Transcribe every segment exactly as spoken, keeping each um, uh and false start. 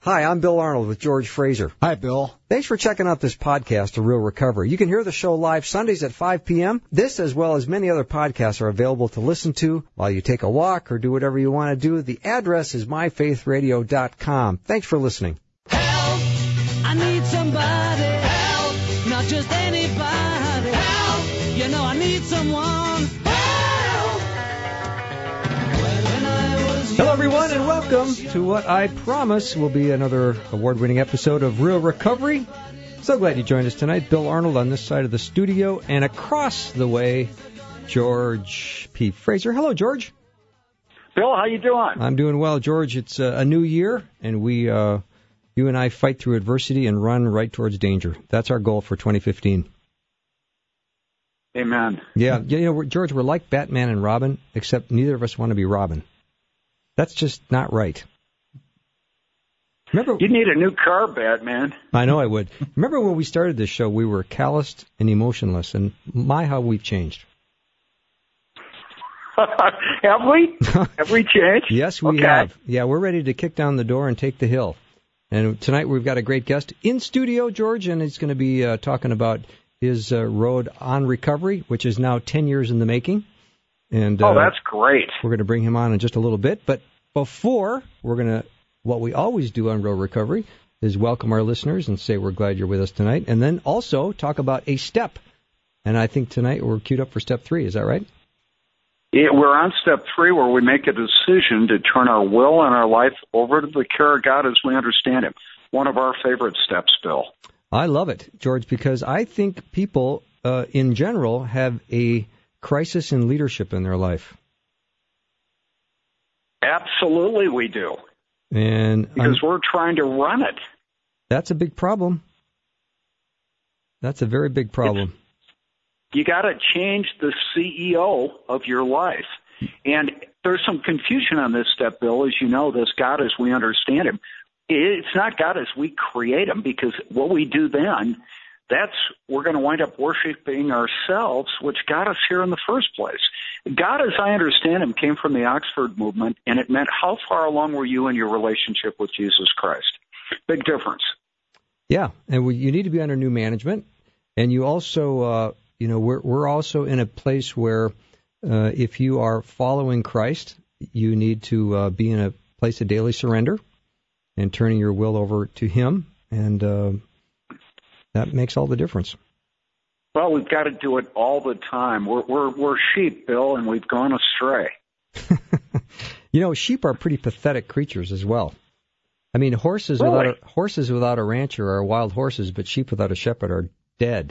Hi, I'm Bill Arnold with George Fraser. Hi, Bill. Thanks for checking out this podcast, A Real Recovery. You can hear the show live Sundays at five p.m. This, as well as many other podcasts, are available to listen to while you take a walk or do whatever you want to do. The address is my faith radio dot com. Thanks for listening. Help! I need somebody. Help! Not just anybody. Help! You know I need someone. Help! When I was Hello, everyone, and welcome to what I promise will be another award-winning episode of Real Recovery. So glad you joined us tonight. Bill Arnold on this side of the studio, and across the way, George P. Fraser. Hello, George. Bill, how you doing? I'm doing well, George. It's uh, a new year, and we, uh, you and I, fight through adversity and run right towards danger. That's our goal for twenty fifteen. Amen. Yeah, you know, we're, George, we're like Batman and Robin, except neither of us want to be Robin. That's just not right. Remember, you need a new car, Batman. I know I would. Remember when we started this show, we were calloused and emotionless, and my, how we've changed. Have we? Have we changed? Yes, we okay. have. Yeah, we're ready to kick down the door and take the hill. And tonight we've got a great guest in studio, George, and he's going to be uh, talking about his uh, road on recovery, which is now ten years in the making. And oh, uh, that's great. We're going to bring him on in just a little bit. But before, we're going to, what we always do on Real Recovery is welcome our listeners and say we're glad you're with us tonight. And then also talk about a step. And I think tonight we're queued up for step three. Is that right? Yeah, we're on step three where we make a decision to turn our will and our life over to the care of God as we understand Him. One of our favorite steps, Bill. I love it, George, because I think people uh, in general have a crisis in leadership in their life. Absolutely we do. And because I'm, we're trying to run it. That's a big problem. That's a very big problem. It's, you got to change the C E O of your life. And there's some confusion on this step, Bill. As you know, this God as we understand Him. It's not God as we create Him, because what we do then, that's, we're going to wind up worshiping ourselves, which got us here in the first place. God, as I understand Him, came from the Oxford movement, and it meant how far along were you in your relationship with Jesus Christ? Big difference. Yeah, and we, you need to be under new management, and you also, uh, you know, we're we're also in a place where uh, if you are following Christ, you need to uh, be in a place of daily surrender and turning your will over to Him, and uh, that makes all the difference. Well, we've got to do it all the time. We're we're, we're sheep, Bill, and we've gone astray. You know, sheep are pretty pathetic creatures as well. I mean, horses really? without a, horses without a rancher are wild horses, but sheep without a shepherd are dead.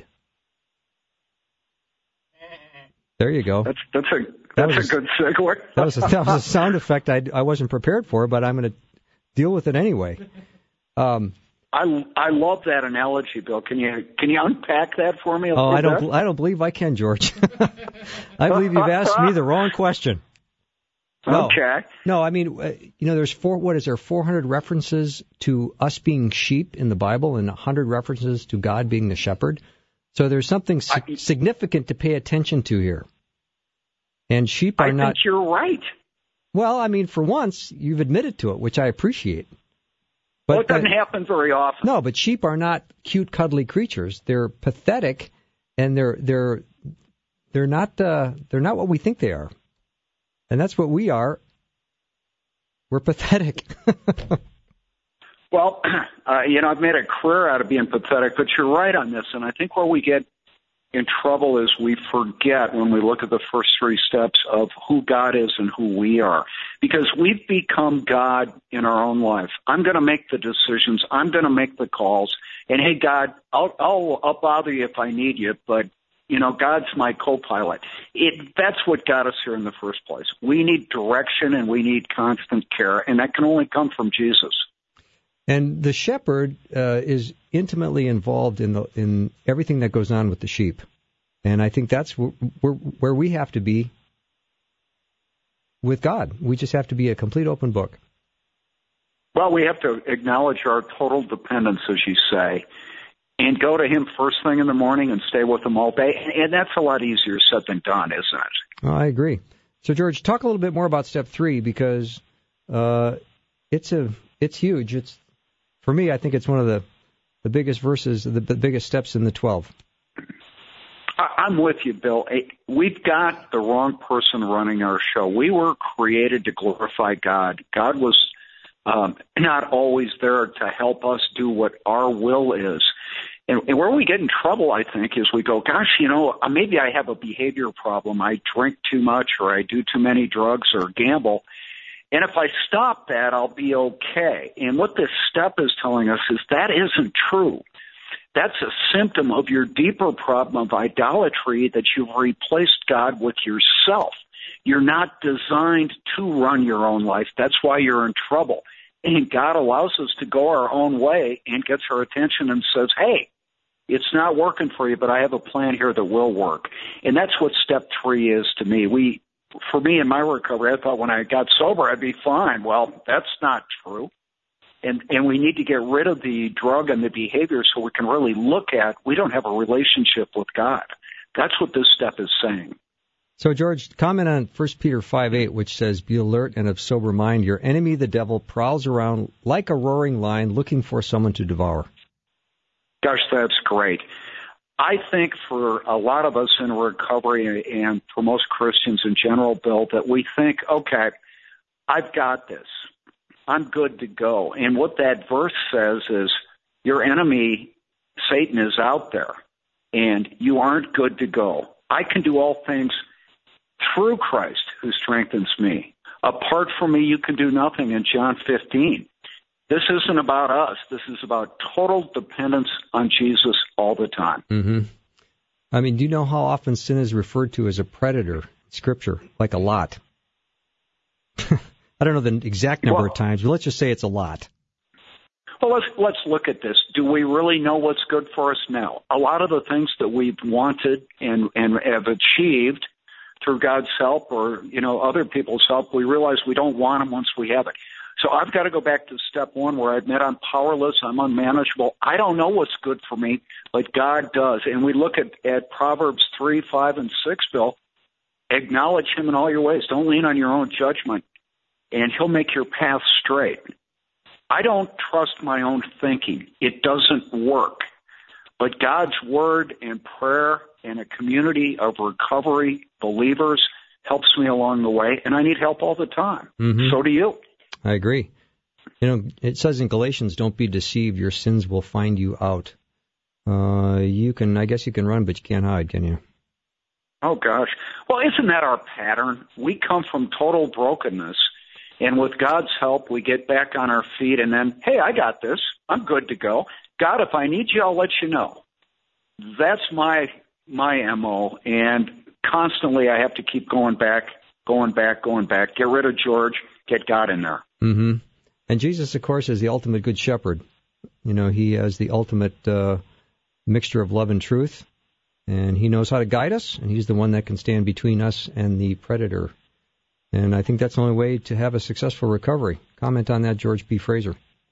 There you go. That's that's a That that's was a good segue. That was a, that was a sound effect I, I wasn't prepared for, but I'm going to deal with it anyway. Um, I I love that analogy, Bill. Can you can you unpack that for me? oh, I don't bit? I don't believe I can, George. I believe you've asked me the wrong question. No, okay. No, I mean, uh, you know, there's four. What is there? four hundred references to us being sheep in the Bible, and one hundred references to God being the shepherd. So there's something si- I, significant to pay attention to here. And sheep are I not. I think you're right. Well, I mean, for once, you've admitted to it, which I appreciate. But, well, it doesn't but, happen very often. No, but sheep are not cute, cuddly creatures. They're pathetic, and they're they're they're not uh, they're not what we think they are, and that's what we are. We're pathetic. Well, uh, you know, I've made a career out of being pathetic, but you're right on this, and I think where we get in trouble is we forget when we look at the first three steps of who God is and who we are, because we've become God in our own life. I'm going to make the decisions. I'm going to make the calls. And, hey, God, I'll, I'll, I'll bother you if I need you, but, you know, God's my co-pilot. It, that's what got us here in the first place. We need direction and we need constant care, and that can only come from Jesus. And the shepherd uh, is intimately involved in the in everything that goes on with the sheep, and I think that's where, where, where we have to be with God. We just have to be a complete open book. Well, we have to acknowledge our total dependence, as you say, and go to Him first thing in the morning and stay with Him all day. And that's a lot easier said than done, isn't it? Oh, I agree. So, George, talk a little bit more about step three, because uh, it's a it's huge. It's for me, I think it's one of the, the biggest verses, the, the biggest steps in the twelve. I'm with you, Bill. We've got the wrong person running our show. We were created to glorify God. God was um, not always there to help us do what our will is. And, and where we get in trouble, I think, is we go, gosh, you know, maybe I have a behavior problem. I drink too much or I do too many drugs or gamble. And if I stop that, I'll be okay. And what this step is telling us is that isn't true. That's a symptom of your deeper problem of idolatry, that you've replaced God with yourself. You're not designed to run your own life. That's why you're in trouble. And God allows us to go our own way and gets our attention and says, hey, it's not working for you, but I have a plan here that will work. And that's what step three is to me. We, for me in my recovery, I thought when I got sober, I'd be fine. Well, that's not true. And, and we need to get rid of the drug and the behavior so we can really look at, we don't have a relationship with God. That's what this step is saying. So, George, comment on First Peter five eight, which says, be alert and of sober mind. Your enemy, the devil, prowls around like a roaring lion looking for someone to devour. Gosh, that's great. I think for a lot of us in recovery and for most Christians in general, Bill, that we think, okay, I've got this. I'm good to go. And what that verse says is your enemy, Satan, is out there, and you aren't good to go. I can do all things through Christ who strengthens me. Apart from me, you can do nothing in John fifteen. This isn't about us. This is about total dependence on Jesus all the time. Mm-hmm. I mean, do you know how often sin is referred to as a predator in Scripture? Like a lot. I don't know the exact number well, of times, but let's just say it's a lot. Well, let's let's look at this. Do we really know what's good for us now? A lot of the things that we've wanted and, and have achieved through God's help or, you know, other people's help, we realize we don't want them once we have it. So I've got to go back to step one where I admit I'm powerless, I'm unmanageable. I don't know what's good for me, but God does. And we look at, at Proverbs three, five, and six, Bill. Acknowledge him in all your ways. Don't lean on your own judgment, and he'll make your path straight. I don't trust my own thinking. It doesn't work. But God's word and prayer and a community of recovery believers helps me along the way, and I need help all the time. Mm-hmm. So do you. I agree. You know, it says in Galatians, don't be deceived. Your sins will find you out. Uh, you can, I guess you can run, but you can't hide, can you? Oh, gosh. Well, isn't that our pattern? We come from total brokenness, and with God's help, we get back on our feet, and then, hey, I got this. I'm good to go. God, if I need you, I'll let you know. That's my my M O, and constantly I have to keep going back, going back, going back. Get rid of George, get God in there. Mm-hmm. And Jesus, of course, is the ultimate good shepherd. You know, he has the ultimate uh, mixture of love and truth, and he knows how to guide us, and he's the one that can stand between us and the predator. And I think that's the only way to have a successful recovery. Comment on that, George P. Fraser.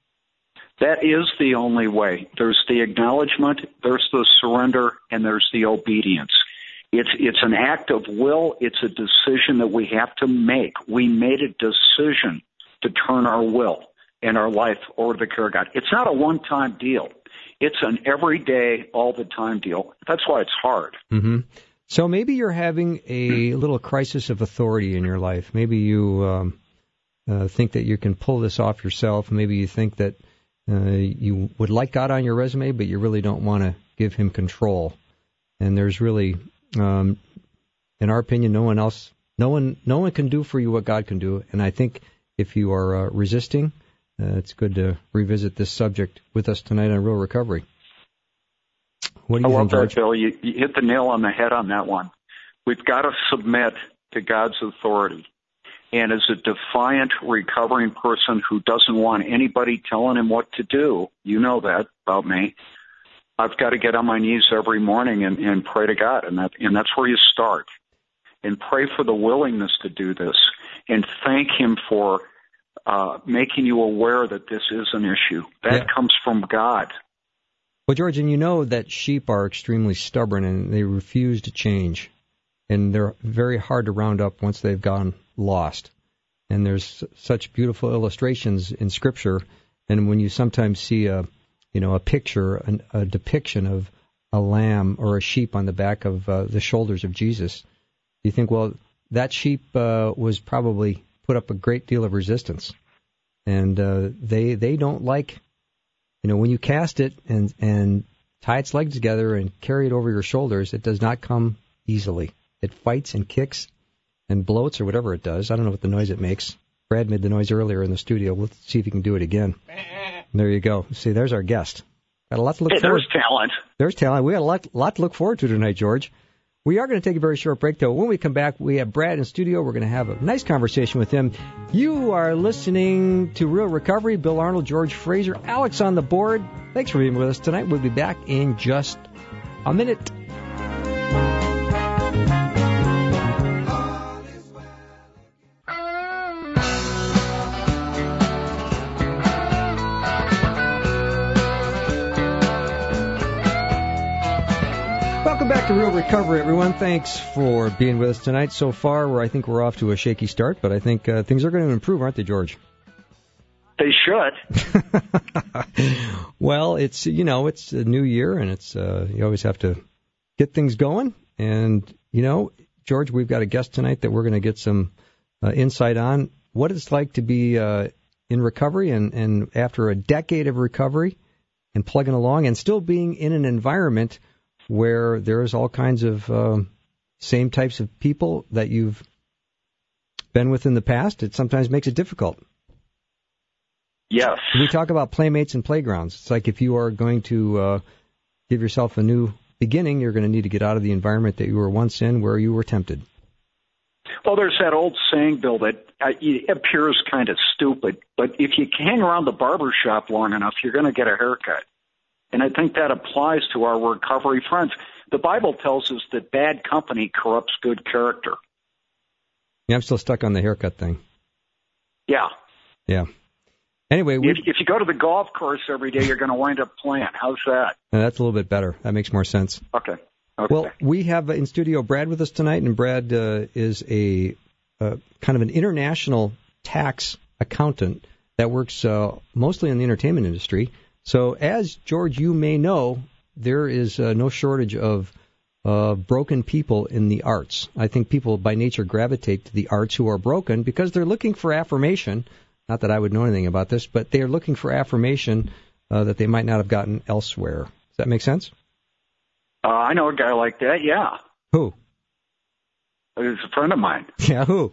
That is the only way. There's the acknowledgement, there's the surrender, and there's the obedience. It's it's an act of will. It's a decision that we have to make. We made a decision to turn our will and our life over to the care of God. It's not a one-time deal. It's an everyday, all-the-time deal. That's why it's hard. Mm-hmm. So maybe you're having a little crisis of authority in your life. Maybe you um, uh, think that you can pull this off yourself. Maybe you think that uh, you would like God on your resume, but you really don't want to give him control. And there's really, um, in our opinion, no one else, no one, no one can do for you what God can do. And I think if you are uh, resisting, uh, it's good to revisit this subject with us tonight on Real Recovery. What do you I love think, George? that, Bill. You, you hit the nail on the head on that one. We've got to submit to God's authority. And as a defiant, recovering person who doesn't want anybody telling him what to do, you know that about me, I've got to get on my knees every morning and, and pray to God. And, that, and that's where you start. And pray for the willingness to do this. And thank him for uh, making you aware that this is an issue. That yeah. comes from God. Well, George, and you know that sheep are extremely stubborn and they refuse to change. And they're very hard to round up once they've gone lost. And there's such beautiful illustrations in Scripture And when you sometimes see a, you know, a picture, an, a depiction of a lamb or a sheep on the back of uh, the shoulders of Jesus, you think, well, that sheep uh, was probably put up a great deal of resistance. And uh, they they don't like, you know, when you cast it and, and tie its legs together and carry it over your shoulders, it does not come easily. It fights and kicks and bloats or whatever it does. I don't know what the noise it makes. Brad made the noise earlier in the studio. Let's see if he can do it again. There you go. See, there's our guest. Got a lot to look hey, forward to. There's talent. There's talent. We got a lot, lot to look forward to tonight, George. We are going to take a very short break, though. When we come back, we have Brad in studio. We're going to have a nice conversation with him. You are listening to Real Recovery. Bill Arnold, George Fraser, Alex on the board. Thanks for being with us tonight. We'll be back in just a minute. Welcome back to Real Recovery, everyone. Thanks for being with us tonight. So far, where I think we're off to a shaky start, but I think uh, things are going to improve, aren't they, George? They should. Well, it's, you know, it's a new year, and it's uh, you always have to get things going. And, you know, George, we've got a guest tonight that we're going to get some uh, insight on what it's like to be uh, in recovery and, and after a decade of recovery and plugging along and still being in an environment where there's all kinds of um, same types of people that you've been with in the past. It sometimes makes it difficult. Yes. We talk about playmates and playgrounds. It's like if you are going to uh, give yourself a new beginning, you're going to need to get out of the environment that you were once in where you were tempted. Well, there's that old saying, Bill, that uh, it appears kind of stupid, but if you hang around the barber shop long enough, you're going to get a haircut. And I think that applies to our recovery friends. The Bible tells us that bad company corrupts good character. Yeah, I'm still stuck on the haircut thing. Yeah. Yeah. Anyway, we, if, if you go to the golf course every day, you're going to wind up playing. How's that? That's a little bit better. That makes more sense. Okay. Okay. Well, we have in studio Brad with us tonight, and Brad uh, is a uh, kind of an international tax accountant that works uh, mostly in the entertainment industry. So, as, George, you may know, there is uh, no shortage of uh, broken people in the arts. I think people by nature gravitate to the arts who are broken because they're looking for affirmation. Not that I would know anything about this, but they are looking for affirmation uh, that they might not have gotten elsewhere. Does that make sense? Uh, I know a guy like that, yeah. Who? He's a friend of mine. Yeah, who?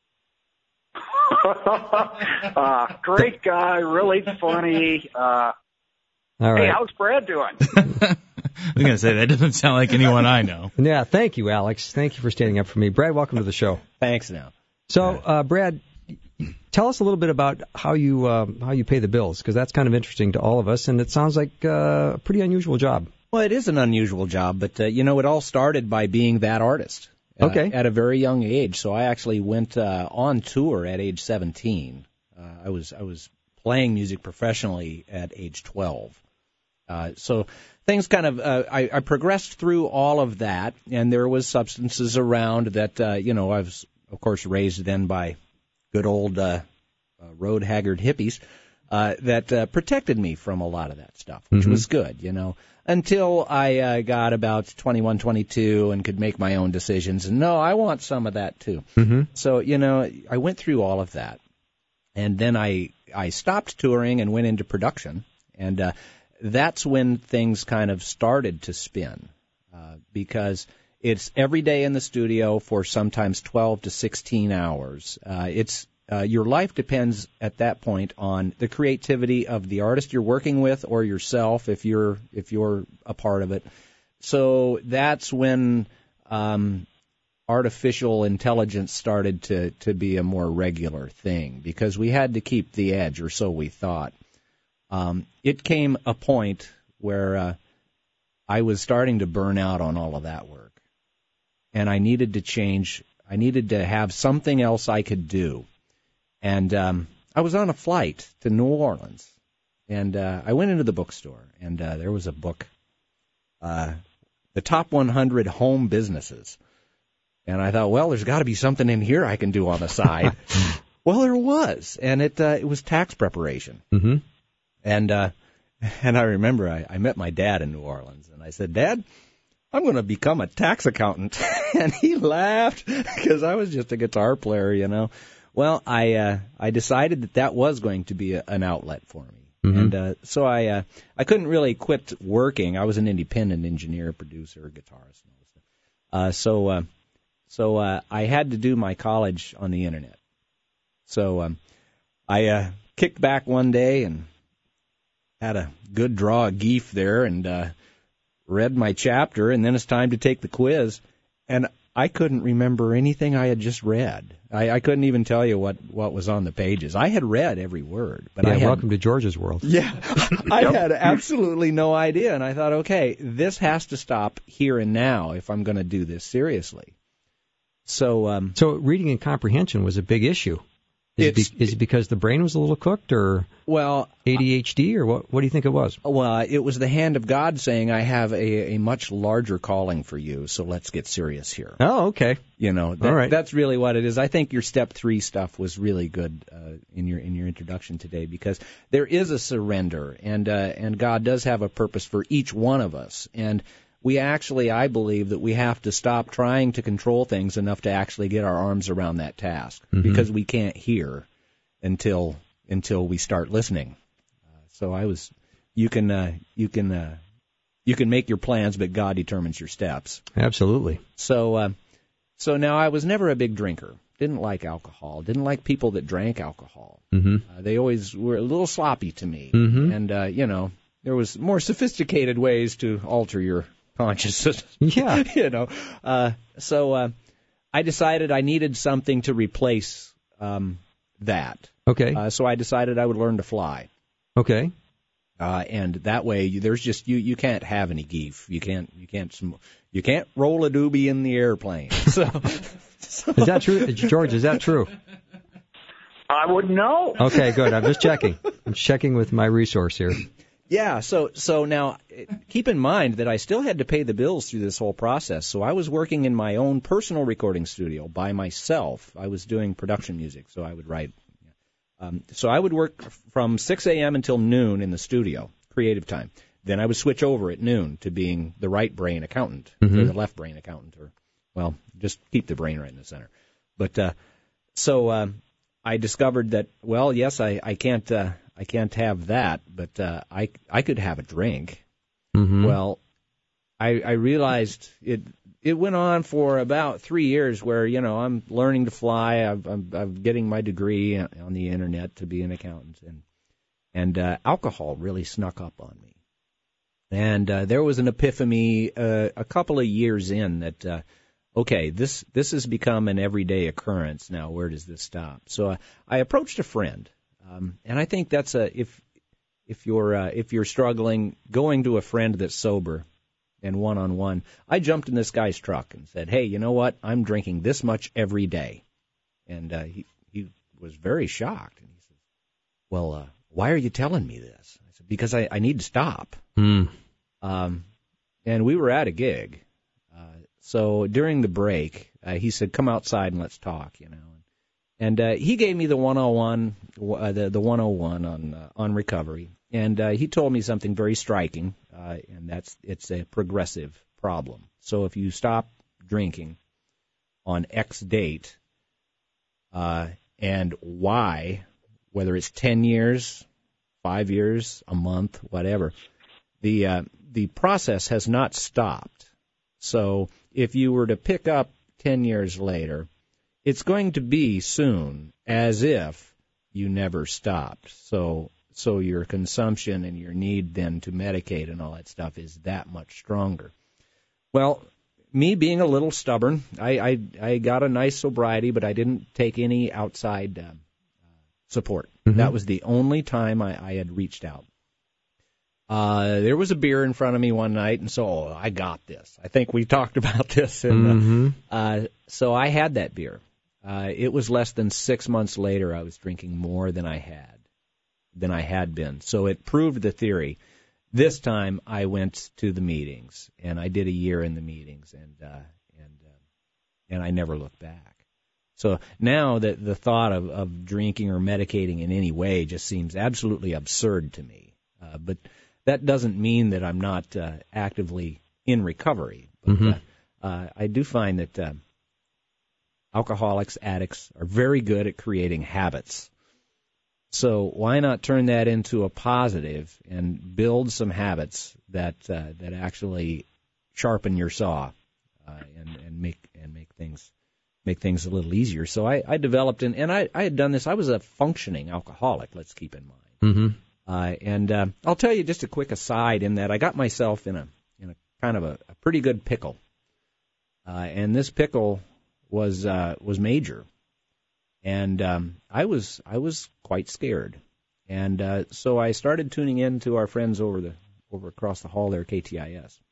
uh, great guy, really funny. Uh, All right. Hey, how's Brad doing? I was going to say, that doesn't sound like anyone I know. Yeah, thank you, Alex. Thank you for standing up for me. Brad, welcome to the show. Thanks now. So, uh, Brad, tell us a little bit about how you uh, how you pay the bills, because that's kind of interesting to all of us, and it sounds like uh, a pretty unusual job. Well, it is an unusual job, but, uh, you know, it all started by being that artist. Uh, Okay. At a very young age. So I actually went uh, on tour at age seventeen. Uh, I was I was playing music professionally at age twelve. Uh, so things kind of, uh, I, I progressed through all of that, and there was substances around that, uh, you know, I was, of course, raised then by good old uh, uh, road-haggard hippies uh, that uh, protected me from a lot of that stuff, which Mm-hmm. was good, you know, until I uh, got about twenty-one, twenty-two and could make my own decisions. And, no, I want some of that, too. Mm-hmm. So, you know, I went through all of that. And then I, I stopped touring and went into production, and uh, that's when things kind of started to spin, uh, because it's every day in the studio for sometimes twelve to sixteen hours. Uh, it's uh, your life depends at that point on the creativity of the artist you're working with or yourself if you're if you're a part of it. So that's when um, artificial intelligence started to, to be a more regular thing, because we had to keep the edge, or so we thought. Um, it came a point where uh, I was starting to burn out on all of that work, and I needed to change. I needed to have something else I could do. And um, I was on a flight to New Orleans, and uh, I went into the bookstore, and uh, there was a book, uh, The Top one hundred Home Businesses. And I thought, well, there's got to be something in here I can do on the side. Well, there was, and it uh, it was tax preparation. Mm-hmm. And uh, and I remember I, I met my dad in New Orleans, and I said, Dad, I'm going to become a tax accountant. And he laughed because I was just a guitar player, you know. Well, I uh, I decided that that was going to be a, an outlet for me. Mm-hmm. And uh, so I uh, I couldn't really quit working. I was an independent engineer, producer, guitarist, and all this stuff. Uh, so uh, so uh, I had to do my college on the internet. So um, I uh, kicked back one day and had a good draw of Geef there and uh, read my chapter, and then it's time to take the quiz. And I couldn't remember anything I had just read. I, I couldn't even tell you what, what was on the pages. I had read every word. But yeah, I had, welcome to George's world. Yeah, I had absolutely no idea. And I thought, okay, this has to stop here and now if I'm going to do this seriously. So, um, so reading and comprehension was a big issue. Is it, be, is it because the brain was a little cooked, or well, A D H D, or what? What do you think it was? Well, it was the hand of God saying, "I have a, a much larger calling for you, so let's get serious here." Oh, okay. You know, that, all right. That's really what it is. I think your step three stuff was really good uh, in your in your introduction today, because there is a surrender, and uh, and God does have a purpose for each one of us, and we actually, I believe, that we have to stop trying to control things enough to actually get our arms around that task, mm-hmm. because we can't hear until until we start listening. Uh, so I was, you can uh, you can uh, you can make your plans, but God determines your steps. Absolutely. So uh, so now I was never a big drinker. Didn't like alcohol. Didn't like people that drank alcohol. Mm-hmm. Uh, they always were a little sloppy to me, mm-hmm. and uh, you know, there was more sophisticated ways to alter your consciousness. Yeah. you know. Uh, so uh, I decided I needed something to replace um, that. Okay. Uh, so I decided I would learn to fly. Okay. Uh, and that way, you, there's just you. You can't have any geef. You can't. You can't. Sm- you can't roll a doobie in the airplane. So, so. Is that true, George? Is that true? I wouldn't know. Okay, good. I'm just checking. I'm checking with my resource here. Yeah, so so now keep in mind that I still had to pay the bills through this whole process. So I was working in my own personal recording studio by myself. I was doing production music, so I would write. Um, so I would work from six a.m. until noon in the studio, creative time. Then I would switch over at noon to being the right brain accountant, mm-hmm. or the left brain accountant, or, well, just keep the brain right in the center. But uh, so uh, I discovered that, well, yes, I, I can't... Uh, I can't have that, but uh, I I could have a drink. Mm-hmm. Well, I I realized it it went on for about three years where, you know, I'm learning to fly. I'm I'm, I'm getting my degree on the internet to be an accountant, and and uh, alcohol really snuck up on me. And uh, there was an epiphany uh, a couple of years in that, uh, okay, this this has become an everyday occurrence now. Where does this stop? So uh, I approached a friend. Um, and I think that's a if if you're uh, if you're struggling, going to a friend that's sober and one on one. I jumped in this guy's truck and said, "Hey, you know what? I'm drinking this much every day," and uh, he he was very shocked. And he said, "Well, uh, why are you telling me this?" I said, "Because I, I need to stop." Mm. Um, and we were at a gig, uh, so during the break, uh, he said, "Come outside and let's talk," you know. And uh, he gave me the one oh one, uh, the the one oh one on uh, on recovery, and uh, he told me something very striking, uh, and that's it's a progressive problem. So if you stop drinking on X date, uh, and Y, whether it's ten years, five years, a month, whatever, the uh, the process has not stopped. So if you were to pick up ten years later, it's going to be soon as if you never stopped. So so your consumption and your need then to medicate and all that stuff is that much stronger. Well, me being a little stubborn, I, I, I got a nice sobriety, but I didn't take any outside uh, support. Mm-hmm. That was the only time I, I had reached out. Uh, there was a beer in front of me one night, and so oh, I got this. I think we talked about this. And, mm-hmm. uh, uh, so I had that beer. Uh, it was less than six months later I was drinking more than I had, than I had been. So it proved the theory. This time I went to the meetings, and I did a year in the meetings, and uh, and uh, and I never looked back. So now that the thought of, of drinking or medicating in any way just seems absolutely absurd to me. Uh, but that doesn't mean that I'm not uh, actively in recovery. But, mm-hmm. uh, uh, I do find that uh, alcoholics, addicts are very good at creating habits. So why not turn that into a positive and build some habits that uh, that actually sharpen your saw uh, and, and make and make things make things a little easier. So I, I developed an, and I, I had done this. I was a functioning alcoholic. Let's keep in mind. Mm-hmm. Uh, and uh, I'll tell you just a quick aside in that I got myself in a in a kind of a, a pretty good pickle, uh, and this pickle was uh, was major. And um, I was I was quite scared, and uh, so I started tuning in to our friends over the over across the hall there, K T I S,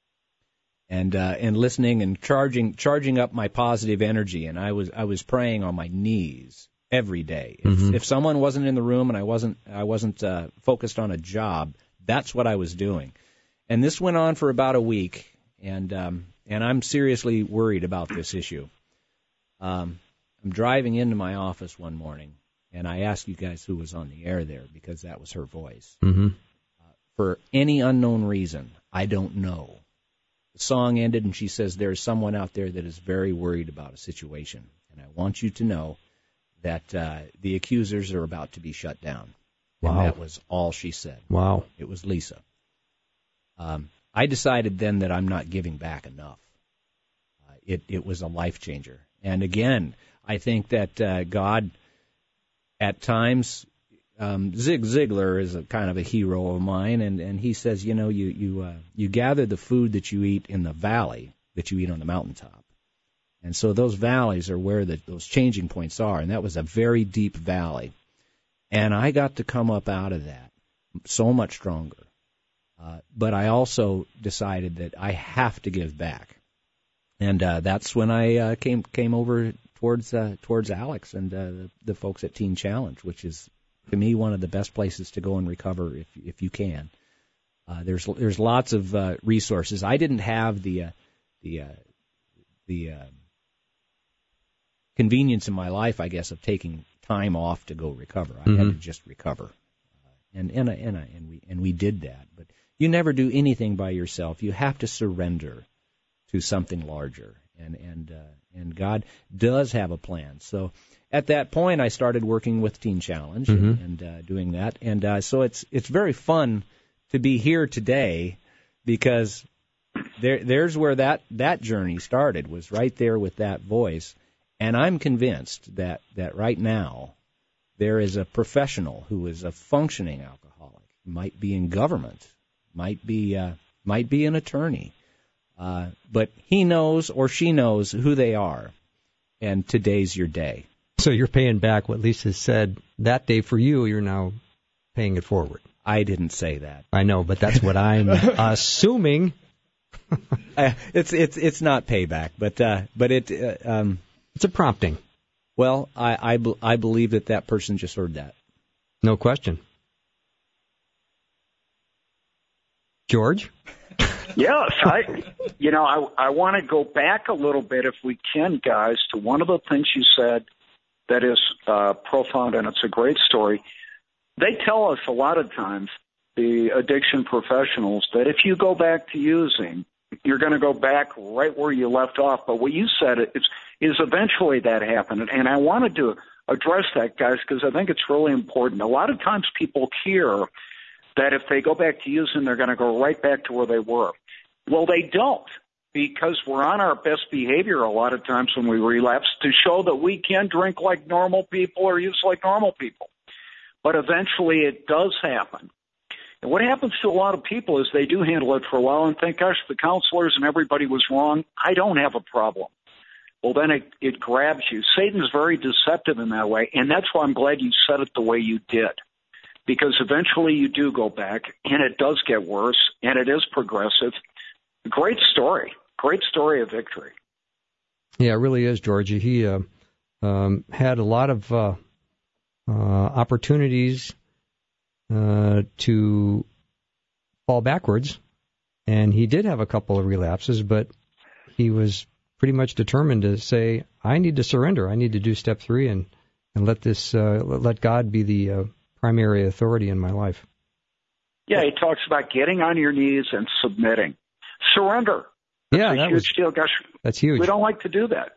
and uh, and listening and charging charging up my positive energy. And I was I was praying on my knees every day. If, mm-hmm. if someone wasn't in the room and I wasn't I wasn't uh, focused on a job, that's what I was doing. And this went on for about a week, and um, and I'm seriously worried about this issue. Um, I'm driving into my office one morning, and I asked you guys who was on the air there because that was her voice. Mm-hmm. Uh, for any unknown reason, I don't know. The song ended, and she says, there's someone out there that is very worried about a situation, and I want you to know that uh, the accusers are about to be shut down. Wow. And that was all she said. Wow. It was Lisa. Um, I decided then that I'm not giving back enough. Uh, it, it was a life changer. And again, I think that uh, God, at times, um, Zig Ziglar is a kind of a hero of mine, and, and he says, you know, you you uh, you gather the food that you eat in the valley that you eat on the mountaintop, and so those valleys are where the, those changing points are, and that was a very deep valley, and I got to come up out of that so much stronger, uh, but I also decided that I have to give back, and uh, that's when I uh, came came over. Towards uh, towards Alex and uh, the, the folks at Teen Challenge, which is to me one of the best places to go and recover if if you can. Uh, there's there's lots of uh, resources. I didn't have the uh, the uh, the uh, convenience in my life, I guess, of taking time off to go recover. I mm-hmm. had to just recover, uh, and and and and we and we did that. But you never do anything by yourself. You have to surrender to something larger. And and uh, and God does have a plan. So at that point, I started working with Teen Challenge mm-hmm. and, and uh, doing that. And uh, so it's it's very fun to be here today because there there's where that, that journey started, was right there with that voice. And I'm convinced that, that right now there is a professional who is a functioning alcoholic, might be in government, might be uh, might be an attorney. Uh, but he knows or she knows who they are, and today's your day. So you're paying back what Lisa said that day for you. You're now paying it forward. I didn't say that. I know, but that's what I'm assuming. uh, it's it's it's not payback, but uh, but it uh, um, it's a prompting. Well, I I, be- I believe that that person just heard that. No question. George? Yes, I, you know, I, I want to go back a little bit, if we can, guys, to one of the things you said that is uh, profound, and it's a great story. They tell us a lot of times, the addiction professionals, that if you go back to using, you're going to go back right where you left off. But what you said is, is eventually that happened. And I wanted to address that, guys, because I think it's really important. A lot of times people hear that if they go back to using, they're going to go right back to where they were. Well, they don't, because we're on our best behavior a lot of times when we relapse to show that we can drink like normal people or use like normal people. But eventually it does happen. And what happens to a lot of people is they do handle it for a while and think, gosh, the counselors and everybody was wrong. I don't have a problem. Well, then it, it grabs you. Satan's very deceptive in that way, and that's why I'm glad you said it the way you did. Because eventually you do go back, and it does get worse, and it is progressive. Great story. Great story of victory. Yeah, it really is, Georgie. He uh, um, had a lot of uh, uh, opportunities uh, to fall backwards, and he did have a couple of relapses, but he was pretty much determined to say, I need to surrender. I need to do step three and, and let this uh, let God be the uh, primary authority in my life. Yeah, he talks about getting on your knees and submitting. Surrender. That's yeah, a that huge was, deal. Gosh, that's huge. We don't like to do that.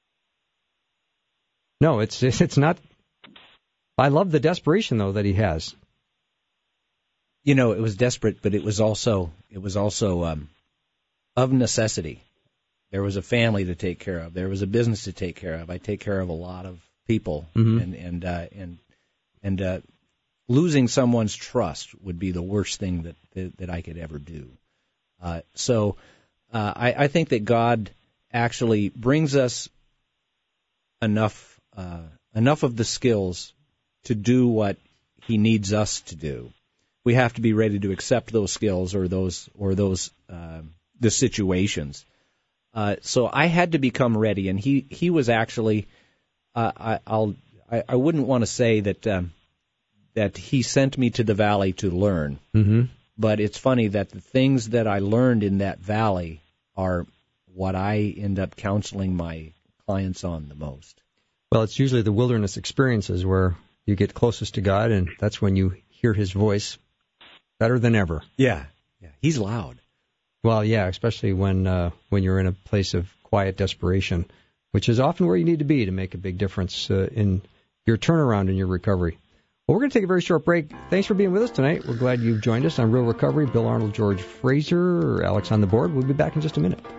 No, it's it's not. I love the desperation though that he has. You know, it was desperate, but it was also it was also um, of necessity. There was a family to take care of. There was a business to take care of. I take care of a lot of people, mm-hmm. and and uh, and and uh, losing someone's trust would be the worst thing that that, that I could ever do. Uh, so uh, I, I think that God actually brings us enough uh, enough of the skills to do what He needs us to do. We have to be ready to accept those skills or those or those uh, the situations. Uh, so I had to become ready, and he, he was actually uh, I, I'll I, I wouldn't want to say that um, that he sent me to the valley to learn, mm-hmm. but it's funny that the things that I learned in that valley are what I end up counseling my clients on the most. Well, it's usually the wilderness experiences where you get closest to God, and that's when you hear His voice better than ever. Yeah, yeah, He's loud. Well, yeah, especially when uh, when you're in a place of quiet desperation, which is often where you need to be to make a big difference uh, in your turnaround and your recovery. Well, we're going to take a very short break. Thanks for being with us tonight. We're glad you've joined us on Real Recovery. Bill Arnold, George Fraser, Alex on the board. We'll be back in just a minute.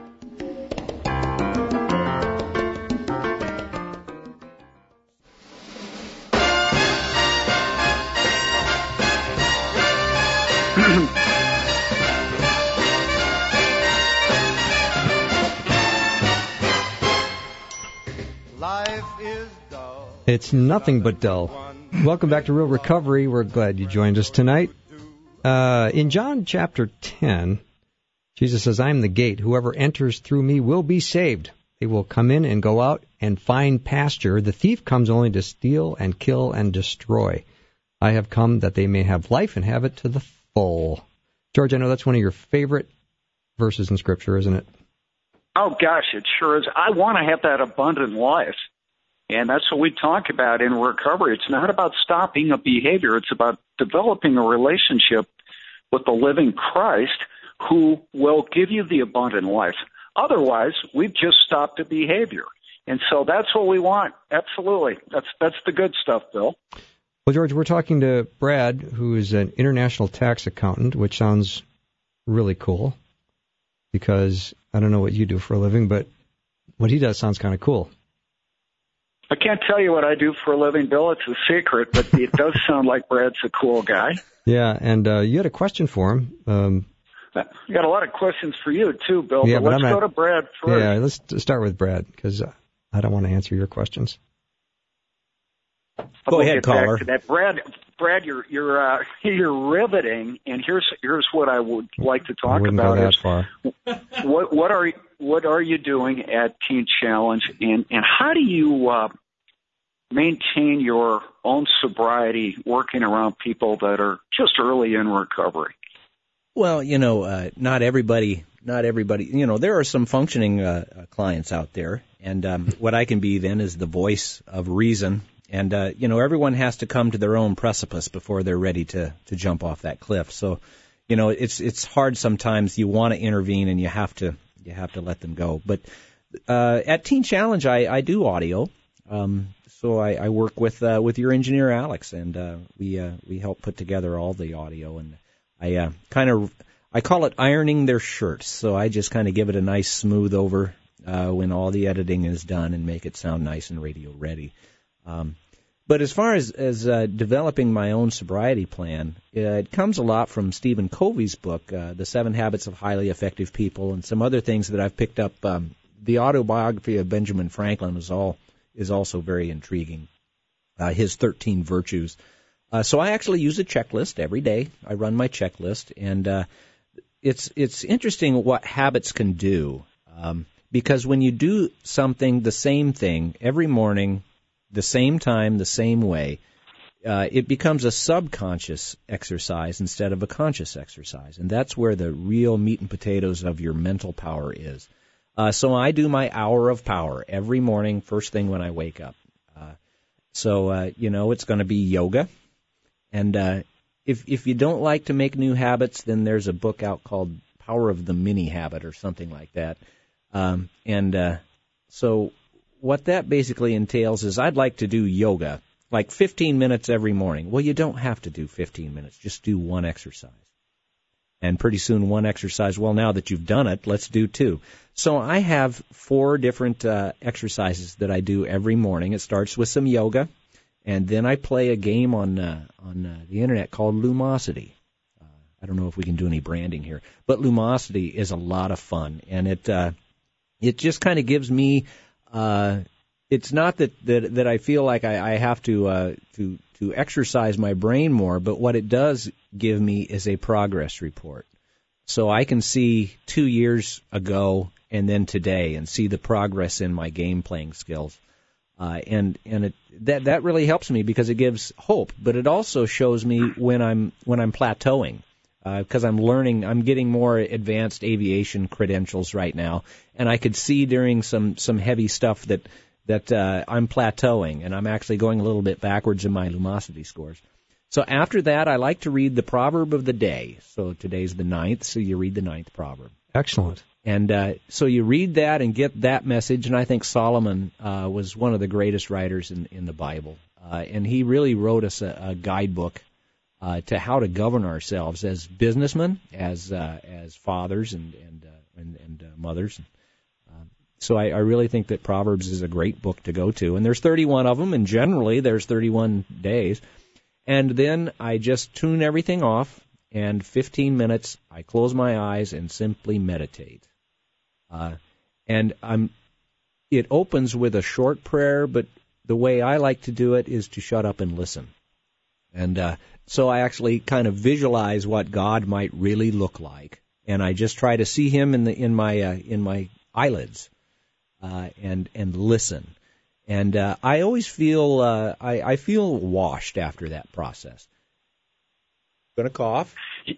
It's nothing but dull. Welcome back to Real Recovery. We're glad you joined us tonight. Uh, in John chapter ten, Jesus says, I am the gate. Whoever enters through me will be saved. They will come in and go out and find pasture. The thief comes only to steal and kill and destroy. I have come that they may have life and have it to the full. George, I know that's one of your favorite verses in Scripture, isn't it? Oh, gosh, it sure is. I want to have that abundant life. And that's what we talk about in recovery. It's not about stopping a behavior. It's about developing a relationship with the living Christ who will give you the abundant life. Otherwise, we've just stopped a behavior. And so that's what we want. Absolutely. That's that's the good stuff, Bill. Well, George, we're talking to Brad, who is an international tax accountant, which sounds really cool because I don't know what you do for a living, but what he does sounds kind of cool. I can't tell you what I do for a living, Bill. It's a secret, but it does sound like Brad's a cool guy. Yeah, and uh, you had a question for him. Um, I got a lot of questions for you, too, Bill, yeah, but, but let's not, go to Brad first. Yeah, let's start with Brad, because I don't want to answer your questions. Go we'll ahead, get caller. Back to that. Brad, Brad, you're you're uh, you're riveting, and here's here's what I would like to talk I wouldn't about. Go that is far. What what are what are you doing at Teen Challenge, and and how do you uh, maintain your own sobriety working around people that are just early in recovery? Well, you know, uh, not everybody, not everybody, you know, there are some functioning uh, clients out there, and um, what I can be then is the voice of reason, and, uh, you know, everyone has to come to their own precipice before they're ready to, to jump off that cliff. So, you know, it's it's hard sometimes. You want to intervene, and you have to you have to let them go. But uh, at Teen Challenge, I, I do audio. Um, so I, I work with uh, with your engineer Alex, and uh, we uh, we help put together all the audio. And I uh, kind of I call it ironing their shirts. So I just kind of give it a nice smooth over uh, when all the editing is done and make it sound nice and radio ready. Um, but as far as as uh, developing my own sobriety plan, uh, it comes a lot from Stephen Covey's book, uh, The Seven Habits of Highly Effective People, and some other things that I've picked up. Um, the autobiography of Benjamin Franklin is all. is also very intriguing, uh, his thirteen Virtues. Uh, so I actually use a checklist every day. I run my checklist, and uh, it's it's interesting what habits can do, um, because when you do something, the same thing, every morning, the same time, the same way, uh, it becomes a subconscious exercise instead of a conscious exercise, and that's where the real meat and potatoes of your mental power is. Uh, so I do my hour of power every morning, first thing when I wake up. Uh, so, uh, you know, it's going to be yoga. And uh, if if you don't like to make new habits, then there's a book out called Power of the Mini Habit or something like that. Um, and uh, so what that basically entails is I'd like to do yoga, like fifteen minutes every morning. Well, you don't have to do fifteen minutes. Just do one exercise. And pretty soon one exercise, well, now that you've done it, let's do two. So I have four different uh, exercises that I do every morning. It starts with some yoga, and then I play a game on uh, on uh, the Internet called Lumosity. Uh, I don't know if we can do any branding here, but Lumosity is a lot of fun, and it uh, it just kind of gives me. Uh, it's not that, that that I feel like I, I have to uh, to to exercise my brain more, but what it does give me is a progress report. So I can see two years ago and then today and see the progress in my game playing skills. Uh, and and it, that that really helps me because it gives hope, but it also shows me when I'm when I'm plateauing because uh, I'm learning. I'm getting more advanced aviation credentials right now, and I could see during some some heavy stuff that that uh, I'm plateauing and I'm actually going a little bit backwards in my Lumosity scores. So after that, I like to read the proverb of the day. So today's the ninth, so you read the ninth proverb. Excellent. And uh, so you read that and get that message, and I think Solomon uh, was one of the greatest writers in, in the Bible. Uh, and he really wrote us a, a guidebook uh, to how to govern ourselves as businessmen, as uh, as fathers and and uh, and, and uh, mothers. Uh, so I, I really think that Proverbs is a great book to go to. And there's thirty-one of them, and generally there's thirty-one days. And then I just tune everything off, and fifteen minutes I close my eyes and simply meditate. Uh, and I'm, it opens with a short prayer, but the way I like to do it is to shut up and listen. And uh, so I actually kind of visualize what God might really look like, and I just try to see Him in the in my uh, in my eyelids, uh, and and listen. And uh, I always feel uh, I, I feel washed after that process. Gonna cough.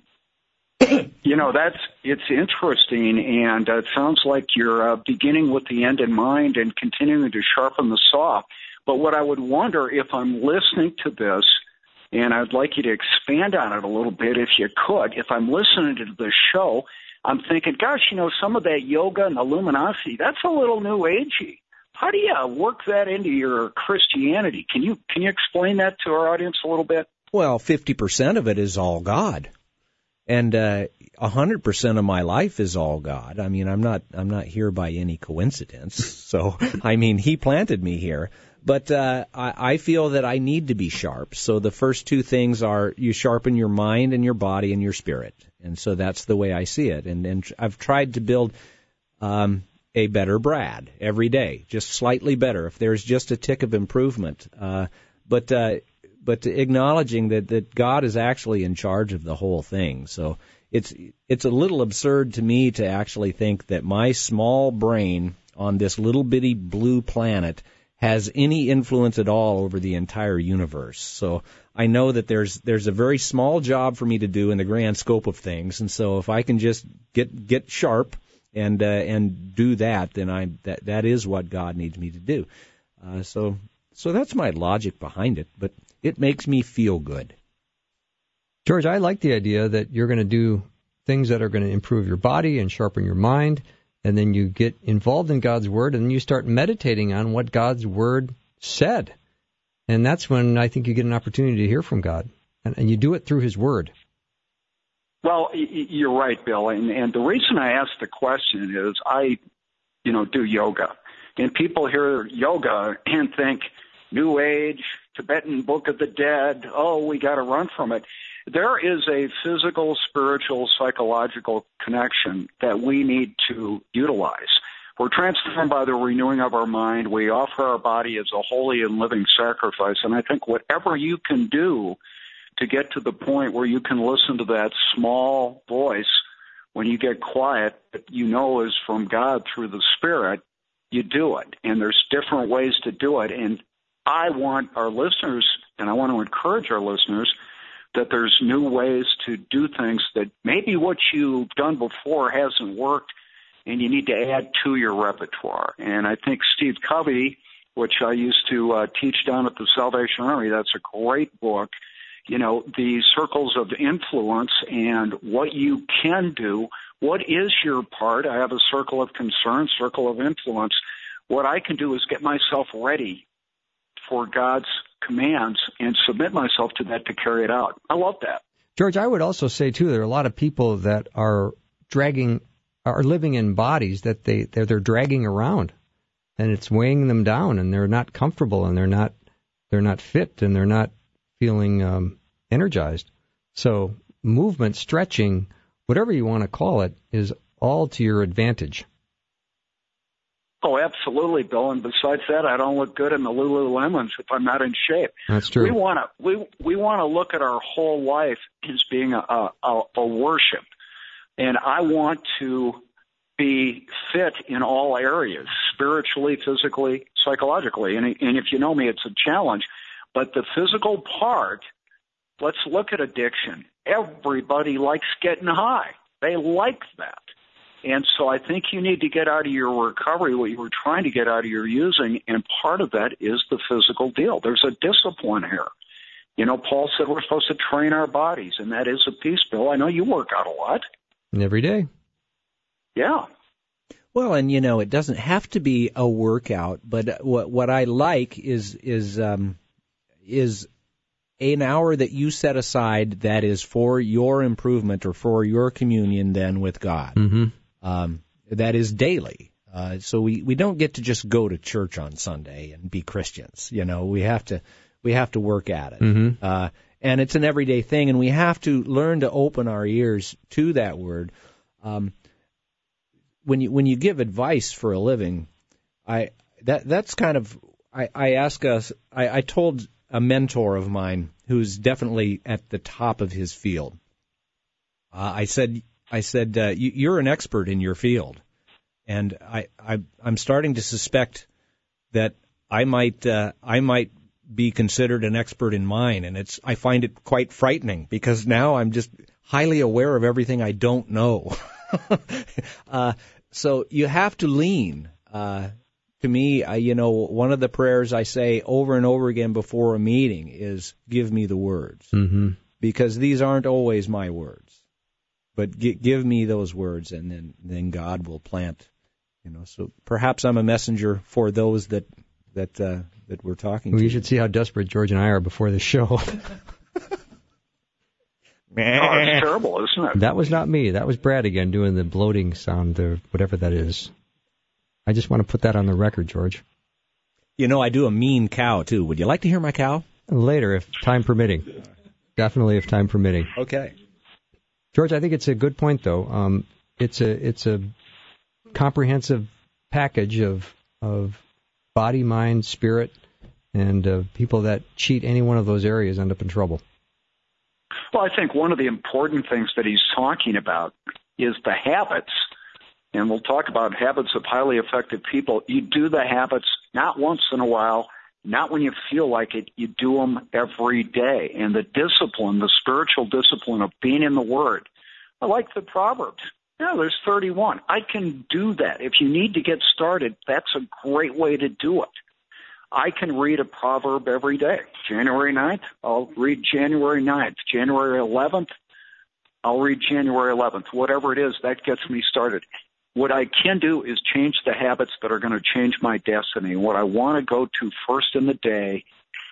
You know, that's it's interesting, and uh, it sounds like you're uh, beginning with the end in mind and continuing to sharpen the saw. But what I would wonder if I'm listening to this, and I'd like you to expand on it a little bit if you could, if I'm listening to the show, I'm thinking, gosh, you know, some of that yoga and the luminosity, that's a little new agey. How do you work that into your Christianity? Can you can you explain that to our audience a little bit? Well, fifty percent of it is all God. And uh, one hundred percent of my life is all God. I mean, I'm not I'm not here by any coincidence. So, I mean, He planted me here. But uh, I, I feel that I need to be sharp. So the first two things are you sharpen your mind and your body and your spirit. And so that's the way I see it. And, and I've tried to build um, a better Brad every day, just slightly better, if there's just a tick of improvement. Uh, but uh, but acknowledging that, that God is actually in charge of the whole thing. So it's it's a little absurd to me to actually think that my small brain on this little bitty blue planet has any influence at all over the entire universe. So I know that there's there's a very small job for me to do in the grand scope of things, and so if I can just get get sharp and uh, and do that, then I that that is what God needs me to do. Uh, so so that's my logic behind it, but it makes me feel good. George, I like the idea that you're going to do things that are going to improve your body and sharpen your mind, and then you get involved in God's Word, and then you start meditating on what God's Word said. And that's when I think you get an opportunity to hear from God, and, and you do it through His Word. Well, you're right, Bill, and, and the reason I asked the question is I, you know, do yoga, and people hear yoga and think New Age, Tibetan Book of the Dead, oh, we got to run from it. There is a physical, spiritual, psychological connection that we need to utilize. We're transformed by the renewing of our mind. We offer our body as a holy and living sacrifice. And I think whatever you can do to get to the point where you can listen to that small voice when you get quiet that you know is from God through the Spirit, you do it. And there's different ways to do it. And I want our listeners, and I want to encourage our listeners, that there's new ways to do things that maybe what you've done before hasn't worked, and you need to add to your repertoire. And I think Steve Covey, which I used to uh, teach down at the Salvation Army, that's a great book. you know, the circles of influence and what you can do. What is your part? I have a circle of concern, circle of influence. What I can do is get myself ready for God's commands and submit myself to that to carry it out. I love that. George, I would also say, too, there are a lot of people that are dragging, are living in bodies that they, they're, they're dragging around, and it's weighing them down, and they're not comfortable, and they're not, they're not fit, and they're not feeling um, energized. So movement, stretching, whatever you want to call it, is all to your advantage. Oh, absolutely, Bill. And besides that, I don't look good in the Lululemons if I'm not in shape. That's true. We want to we we want to look at our whole life as being a, a, a worship, and I want to be fit in all areas, spiritually, physically, psychologically. And and if you know me, it's a challenge. But the physical part, let's look at addiction. Everybody likes getting high. They like that. And so I think you need to get out of your recovery what you were trying to get out of your using, and part of that is the physical deal. There's a discipline here. You know, Paul said we're supposed to train our bodies, and that is a piece, Bill. I know you work out a lot. Every day. Yeah. Well, and, you know, it doesn't have to be a workout, but what what I like is is um, is an hour that you set aside that is for your improvement or for your communion then with God. Mm-hmm. Um, that is daily. Uh, so we, we don't get to just go to church on Sunday and be Christians. You know, we have to we have to work at it. Mm-hmm. Uh, and it's an everyday thing, and we have to learn to open our ears to that word. Um, when you when you give advice for a living, I that that's kind of I, I ask us. I, I told a mentor of mine who's definitely at the top of his field. Uh, I said. I said, uh, you're an expert in your field, and I, I, I'm starting to suspect that I might, uh, I might be considered an expert in mine, and it's, I find it quite frightening because now I'm just highly aware of everything I don't know. uh, so you have to lean. Uh, to me, I, you know, one of the prayers I say over and over again before a meeting is, "Give me the words," mm-hmm. because these aren't always my words. But g- give me those words, and then, then God will plant, you know. So perhaps I'm a messenger for those that that uh, that we're talking well, to. You should see how desperate George and I are before the show. Oh, it's terrible, isn't it? That was not me. That was Brad again doing the bloating sound, or whatever that is. I just want to put that on the record, George. You know, I do a mean cow, too. Would you like to hear my cow? Later, if time permitting. Definitely, if time permitting. Okay. George, I think it's a good point, though. Um, it's a it's a comprehensive package of of body, mind, spirit, and uh, people that cheat any one of those areas end up in trouble. Well, I think one of the important things that he's talking about is the habits, and we'll talk about habits of highly effective people. You do the habits not once in a while, not when you feel like it. You do them every day. And the discipline, the spiritual discipline of being in the Word. I like the Proverbs. Yeah, there's thirty-one. I can do that. If you need to get started, that's a great way to do it. I can read a proverb every day. January ninth, I'll read January ninth. January eleventh, I'll read January eleventh. Whatever it is, that gets me started. What I can do is change the habits that are going to change my destiny. What I want to go to first in the day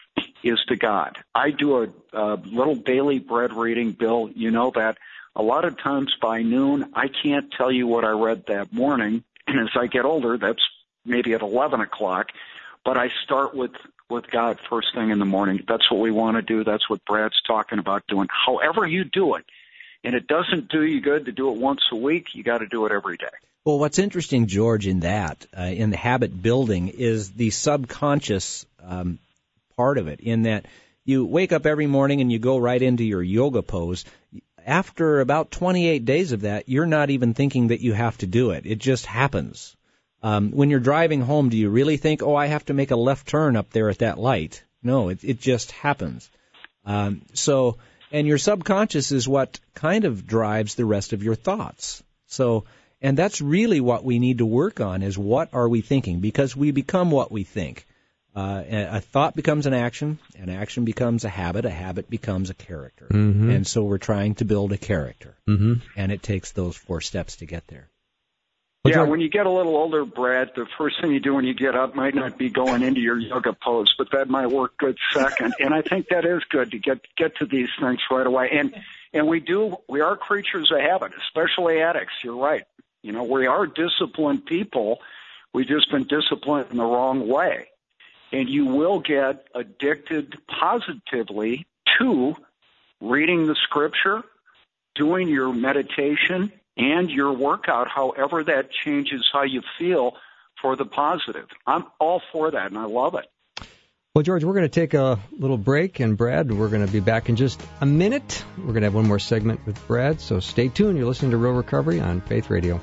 is to God. I do a, a little daily bread reading, Bill. You know that. A lot of times by noon, I can't tell you what I read that morning. And as I get older, that's maybe at eleven o'clock. But I start with, with God first thing in the morning. That's what we want to do. That's what Brad's talking about doing. However you do it, and it doesn't do you good to do it once a week, you got to do it every day. Well, what's interesting, George, in that, uh, in the habit building, is the subconscious um, part of it, in that you wake up every morning and you go right into your yoga pose. After about twenty-eight days of that, you're not even thinking that you have to do it. It just happens. Um, when you're driving home, do you really think, oh, I have to make a left turn up there at that light? No, it, it just happens. Um, so, and your subconscious is what kind of drives the rest of your thoughts. So, and that's really what we need to work on, is what are we thinking? Because we become what we think. Uh, a thought becomes an action, an action becomes a habit, a habit becomes a character. Mm-hmm. And so we're trying to build a character, mm-hmm. and it takes those four steps to get there. Yeah, when you get a little older, Brad, the first thing you do when you get up might not be going into your yoga pose, but that might work good second. And I think that is good to get get to these things right away. And and we do we are creatures of habit, especially addicts. You're right. You know, we are disciplined people. We've just been disciplined in the wrong way. And you will get addicted positively to reading the scripture, doing your meditation, and your workout, however that changes how you feel for the positive. I'm all for that, and I love it. Well, George, we're going to take a little break, and Brad, we're going to be back in just a minute. We're going to have one more segment with Brad, so stay tuned. You're listening to Real Recovery on Faith Radio.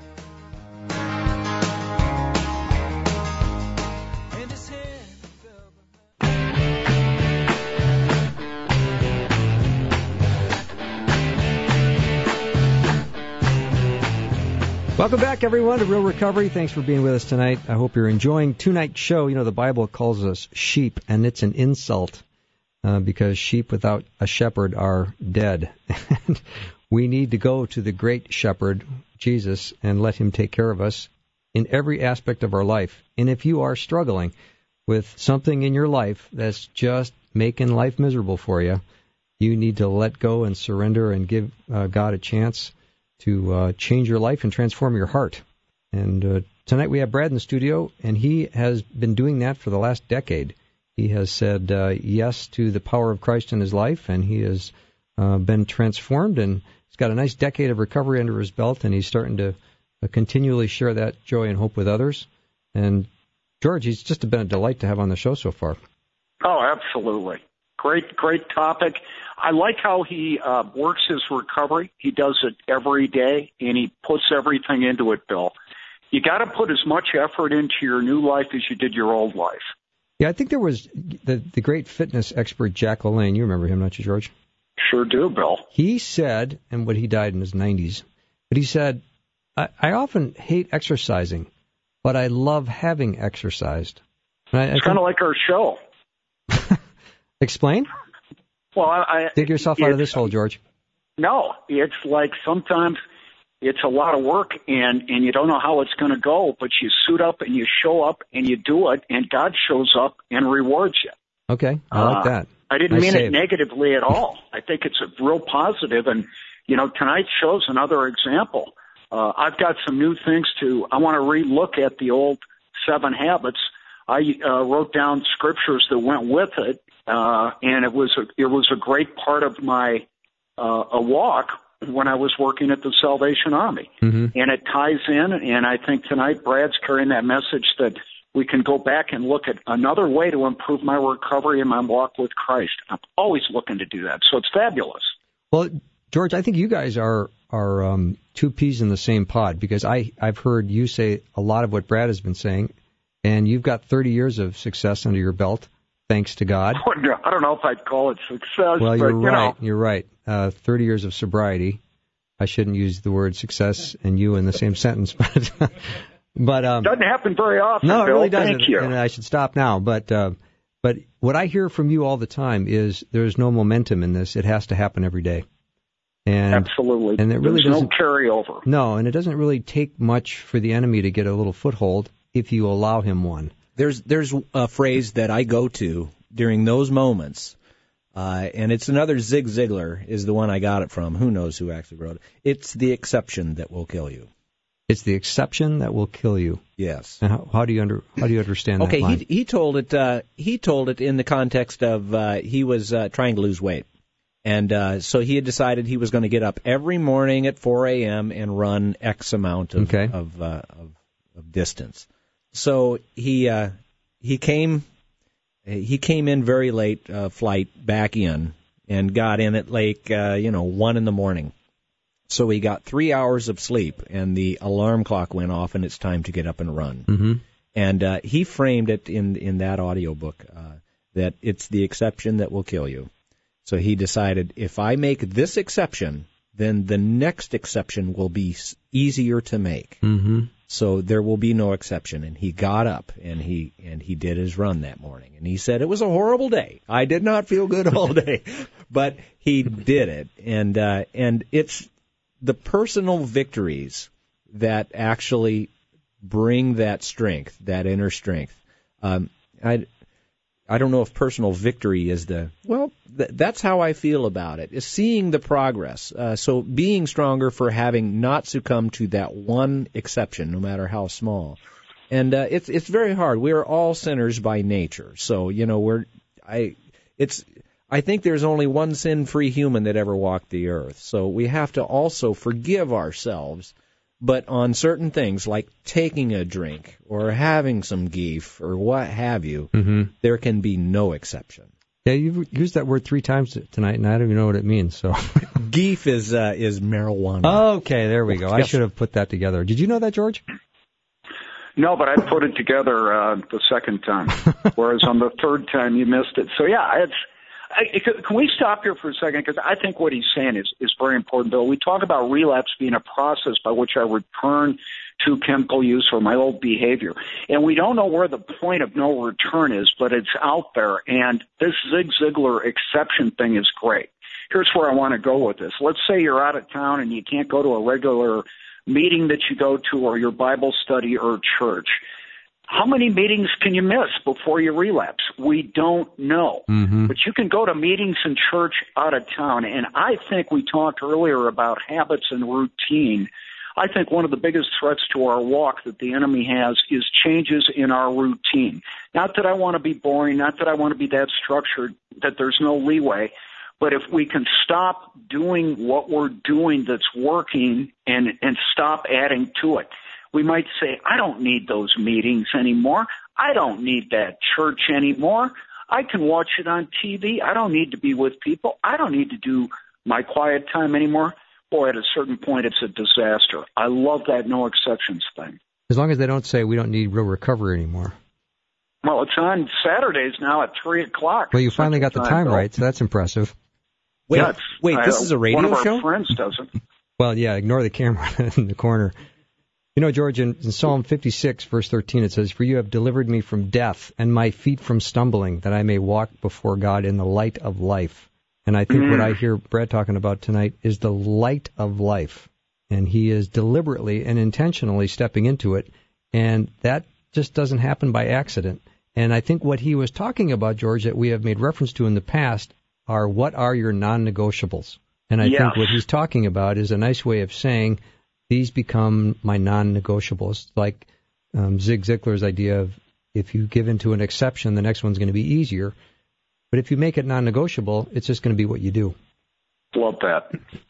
Welcome back, everyone, to Real Recovery. Thanks for being with us tonight. I hope you're enjoying tonight's show. You know, the Bible calls us sheep, and it's an insult uh, because sheep without a shepherd are dead. And we need to go to the great shepherd, Jesus, and let him take care of us in every aspect of our life. And if you are struggling with something in your life that's just making life miserable for you, you need to let go and surrender and give uh, God a chance to uh, change your life and transform your heart. And uh, tonight we have Brad in the studio, and he has been doing that for the last decade. He has said uh, yes to the power of Christ in his life, and he has uh, been transformed, and he's got a nice decade of recovery under his belt, and he's starting to uh, continually share that joy and hope with others. And George, he's just been a delight to have on the show so far. Oh, absolutely. Great, great topic. I like how he uh, works his recovery. He does it every day, and he puts everything into it, Bill. You got to put as much effort into your new life as you did your old life. Yeah, I think there was the, the great fitness expert Jack LaLanne. You remember him, don't you, George? Sure do, Bill. He said, and what he died in his nineties, but he said, I, I often hate exercising, but I love having exercised. And I, it's kind of like our show. Explain? Well, I, Dig yourself out of this hole, George. No, it's like sometimes it's a lot of work, and, and you don't know how it's going to go, but you suit up and you show up and you do it, and God shows up and rewards you. Okay, I like uh, that. I didn't nice mean save. it negatively at all. I think it's a real positive, and, you know, tonight's show's another example. Uh, I've got some new things to, I want to re-look at the old seven habits. I uh, wrote down scriptures that went with it, uh, and it was a, it was a great part of my uh, a walk when I was working at the Salvation Army. Mm-hmm. And it ties in, and I think tonight Brad's carrying that message that we can go back and look at another way to improve my recovery and my walk with Christ. I'm always looking to do that, so it's fabulous. Well, George, I think you guys are are um, two peas in the same pod, because I, I've heard you say a lot of what Brad has been saying, and you've got thirty years of success under your belt, thanks to God. I don't know if I'd call it success. Well, you're but, you right. know. You're right. Uh, thirty years of sobriety. I shouldn't use the word success and you in the same sentence, but but um, doesn't happen very often. No, it Bill. really doesn't. Thank you. And I should stop now. But uh, but what I hear from you all the time is there's no momentum in this. It has to happen every day. And, Absolutely. And it really There's doesn't no carryover. No, and it doesn't really take much for the enemy to get a little foothold if you allow him one. There's there's a phrase that I go to during those moments, uh, and it's another Zig Ziglar is the one I got it from. Who knows who actually wrote it? It's the exception that will kill you. It's the exception that will kill you. Yes. And how, how do you under how do you understand that okay, line? he he told it uh, he told it in the context of uh, he was uh, trying to lose weight. And uh, so he had decided he was going to get up every morning at four a.m. and run X amount of okay. of, uh, of of distance. So he uh, he came he came in very late uh, flight back in and got in at like uh, you know one in the morning. So he got three hours of sleep, and the alarm clock went off, and it's time to get up and run. Mm-hmm. And uh, he framed it in in that audiobook uh, that it's the exception that will kill you. So he decided, if I make this exception, then the next exception will be easier to make. Mm-hmm. So there will be no exception. And he got up and he and he did his run that morning. And he said, it was a horrible day. I did not feel good all day. But he did it. And uh, and it's the personal victories that actually bring that strength, that inner strength. Um, I, I don't know if personal victory is the, well, th- that's how I feel about it, is seeing the progress. Uh, so being stronger for having not succumbed to that one exception, no matter how small. And uh, it's it's very hard. We are all sinners by nature. So, you know, we're, I, it's, I think there's only one sin-free human that ever walked the earth. So we have to also forgive ourselves. But on certain things, like taking a drink or having some geef or what have you, mm-hmm. there can be no exception. Yeah, you've used that word three times tonight, and I don't even know what it means. So, geef is uh, is marijuana. Okay, there we go. I should have put that together. Did you know that, George? No, but I put it together uh, the second time, whereas on the third time you missed it. So yeah, it's. I, can we stop here for a second? Because I think what he's saying is, is very important, Bill. We talk about relapse being a process by which I return to chemical use or my old behavior. And we don't know where the point of no return is, but it's out there. And this Zig Ziglar exception thing is great. Here's where I want to go with this. Let's say you're out of town and you can't go to a regular meeting that you go to or your Bible study or church. How many meetings can you miss before you relapse? We don't know. Mm-hmm. But you can go to meetings in church out of town. And I think we talked earlier about habits and routine. I think one of the biggest threats to our walk that the enemy has is changes in our routine. Not that I want to be boring, not that I want to be that structured, that there's no leeway. But if we can stop doing what we're doing that's working and, and stop adding to it. We might say, I don't need those meetings anymore. I don't need that church anymore. I can watch it on T V. I don't need to be with people. I don't need to do my quiet time anymore. Boy, at a certain point, it's a disaster. I love that no exceptions thing. As long as they don't say we don't need real recovery anymore. Well, it's on Saturdays now at three o'clock. Well, you finally got the time right, so that's impressive. Wait, yeah, wait, this I, is a radio show? One of show? our friends doesn't. Well, yeah, ignore the camera in the corner. You know, George, in, in Psalm fifty-six, verse thirteen, it says, For you have delivered me from death and my feet from stumbling, that I may walk before God in the light of life. And I think mm. what I hear Brad talking about tonight is the light of life. And he is deliberately and intentionally stepping into it. And that just doesn't happen by accident. And I think what he was talking about, George, that we have made reference to in the past are what are your non-negotiables. And I yes. think what he's talking about is a nice way of saying, these become my non-negotiables, like um, Zig Ziglar's idea of if you give into an exception, the next one's going to be easier. But if you make it non-negotiable, it's just going to be what you do. Love that.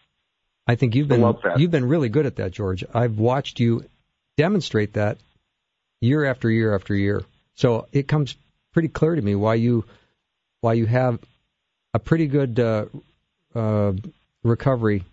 I think you've been Love that. you've been really good at that, George. I've watched you demonstrate that year after year after year. So it comes pretty clear to me why you why you have a pretty good uh, uh, recovery.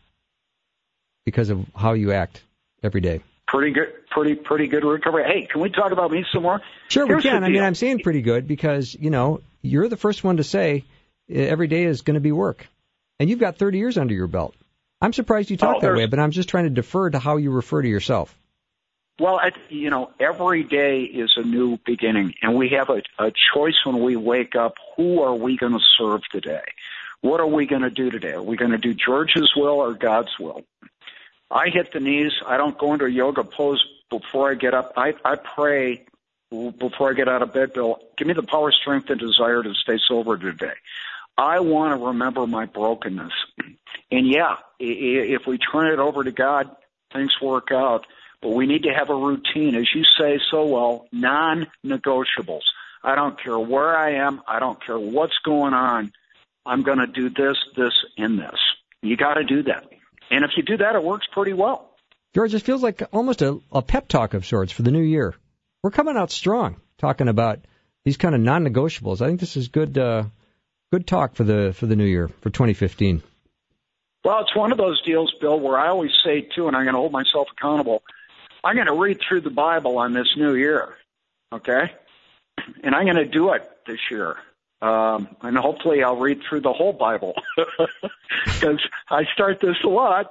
Because of how you act every day. Pretty good, pretty, pretty good recovery. Hey, can we talk about me some more? Sure, Here's we can. the I mean, deal. I'm saying pretty good because, you know, you're the first one to say every day is going to be work. And you've got thirty years under your belt. I'm surprised you talk oh, that way, but I'm just trying to defer to how you refer to yourself. Well, I, you know, every day is a new beginning, and we have a, a choice when we wake up. Who are we going to serve today? What are we going to do today? Are we going to do George's will or God's will? I hit the knees. I don't go into a yoga pose before I get up. I, I pray before I get out of bed, Bill. Give me the power, strength, and desire to stay sober today. I want to remember my brokenness. And, yeah, if we turn it over to God, things work out. But we need to have a routine, as you say so well, non-negotiables. I don't care where I am. I don't care what's going on. I'm going to do this, this, and this. You got to do that. And if you do that, it works pretty well. George, it feels like almost a, a pep talk of sorts for the new year. We're coming out strong talking about these kind of non-negotiables. I think this is good uh, good talk for the for the new year, for twenty fifteen. Well, it's one of those deals, Bill, where I always say, too, and I'm going to hold myself accountable, I'm going to read through the Bible on this new year, okay? And I'm going to do it this year. Um, and hopefully I'll read through the whole Bible because I start this a lot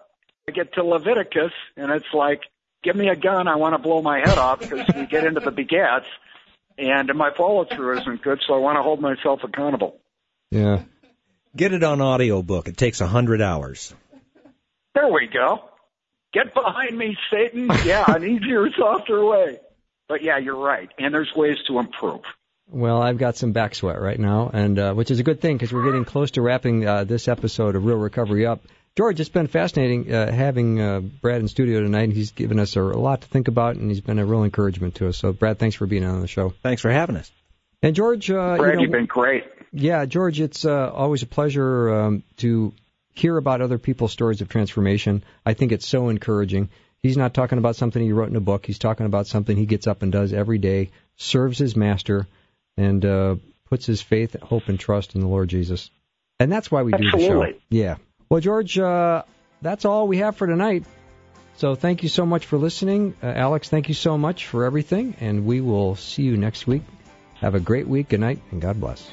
I get to Leviticus, and it's like, give me a gun, I want to blow my head off, because we get into the begats, and my follow-through isn't good, so I want to hold myself accountable. Yeah. Get it on audiobook. It takes a hundred hours. There we go. Get behind me, Satan. Yeah, an easier, softer way. But, yeah, you're right, and there's ways to improve. Well, I've got some back sweat right now, and uh, which is a good thing because we're getting close to wrapping uh, this episode of Real Recovery up. George, it's been fascinating uh, having uh, Brad in studio tonight. He's given us a, a lot to think about, and he's been a real encouragement to us. So, Brad, thanks for being on the show. Thanks for having us. And, George... Uh, Brad, you know, you've been great. Yeah, George, it's uh, always a pleasure um, to hear about other people's stories of transformation. I think it's so encouraging. He's not talking about something he wrote in a book. He's talking about something he gets up and does every day, serves his master, and uh, puts his faith, hope, and trust in the Lord Jesus. And that's why we Absolutely. do the show. Yeah. Well, George, uh, that's all we have for tonight. So thank you so much for listening. Uh, Alex, thank you so much for everything, and we will see you next week. Have a great week. Good night, and God bless.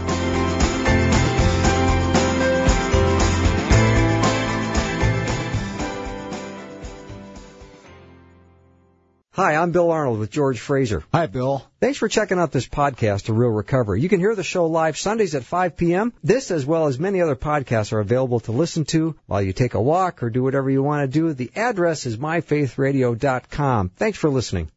Hi, I'm Bill Arnold with George Fraser. Hi, Bill. Thanks for checking out this podcast, A Real Recovery. You can hear the show live Sundays at five p.m. This, as well as many other podcasts, are available to listen to while you take a walk or do whatever you want to do. The address is my faith radio dot com. Thanks for listening.